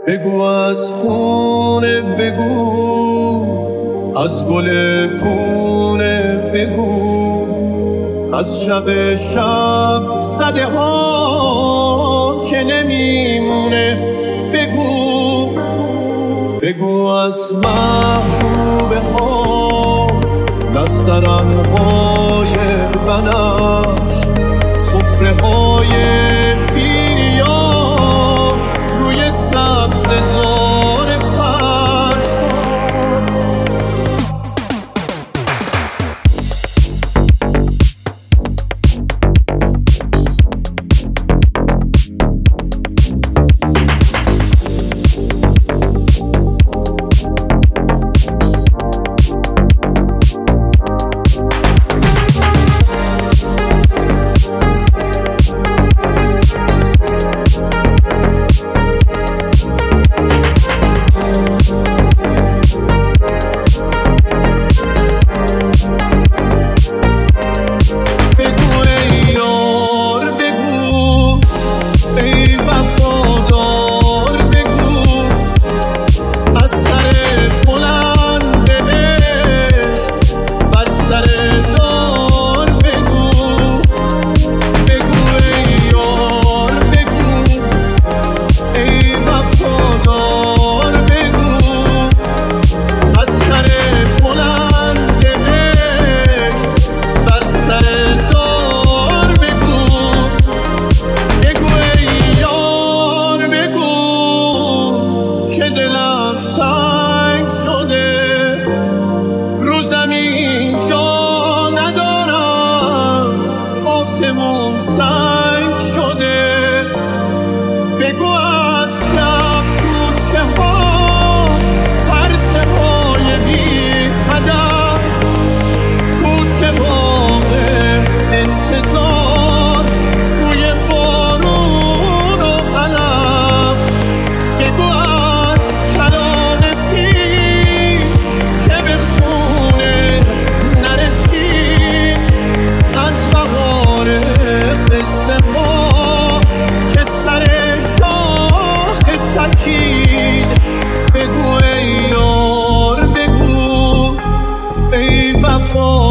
بگو از خونه، بگو از گل پونه، بگو از شب زده ها که نمیمونه، بگو از محبوبه ها نسترنهای بنفش، سفره های پیریان روی سبز زار فرش. تنگ شده رو زمین جا ندارم، آسمون سنگ شده. بگو از شب کوچه ها پرسه های بی هدف، کوچه باغ انتظار روی بارون و علف. بگو از کلام پیر که به خونه نرسید، از بهار قصه ها که سر شاخ تکید. بگو ای یار، بگو ای وفا